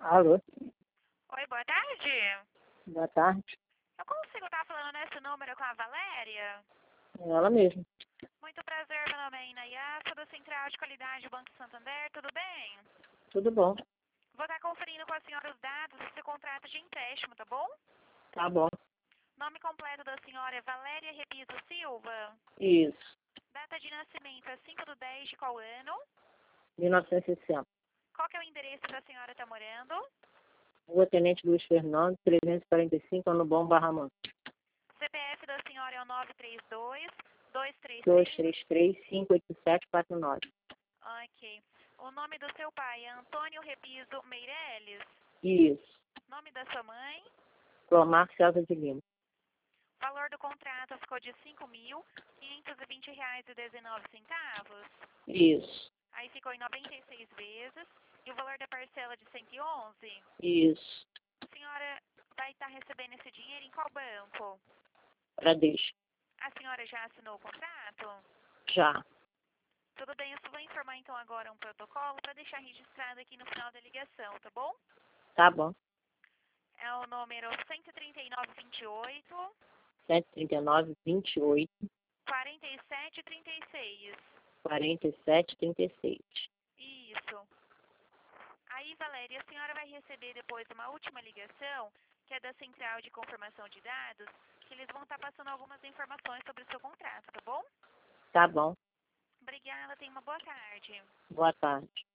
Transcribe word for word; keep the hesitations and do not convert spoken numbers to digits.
Alô, Oi, boa tarde. boa tarde. Eu consigo estar falando nesse número com a Valéria? É ela mesma. Muito prazer, meu nome é Inayá, sou da Central de Qualidade do Banco Santander, tudo bem? Tudo bom? Vou estar conferindo com a senhora os dados do seu contrato de empréstimo, tá bom? Tá bom. Nome completo da senhora é Valéria Repiso Silva. Isso. Data de nascimento é cinco de dez de qual ano? mil novecentos e sessenta. Qual que é o endereço que a senhora está morando? Rua Tenente Luiz Fernando, trezentos e quarenta e cinco, ano bom, Barra Mansa. C P F da senhora é o nove três dois, dois três dois seis. três três, cinco oito sete quatro nove. Ok. O nome do seu pai é Antônio Repiso Meireles. Isso. Nome da sua mãe? Clomar César de Lima. Valor do contrato ficou de cinco mil quinhentos e vinte reais e dezenove centavos. Isso. Aí ficou em noventa e seis vezes. E o valor da parcela de cento e onze. Isso. A senhora vai estar recebendo esse dinheiro em qual banco? Bradesco. A senhora já assinou o contrato? Já. Tudo bem, eu só vou informar então agora um protocolo para deixar registrado aqui no final da ligação, tá bom? Tá bom. É o número cento e trinta e nove, vinte e oito, cento e trinta e nove, vinte e oito, quarenta e sete, trinta e seis. quarenta e sete, trinta e seis. Isso. Aí, Valéria, a senhora vai receber depois uma última ligação, que é da Central de Confirmação de Dados, que eles vão estar passando algumas informações sobre o seu contrato, tá bom? Tá bom. Obrigada, tenha uma boa tarde. Boa tarde.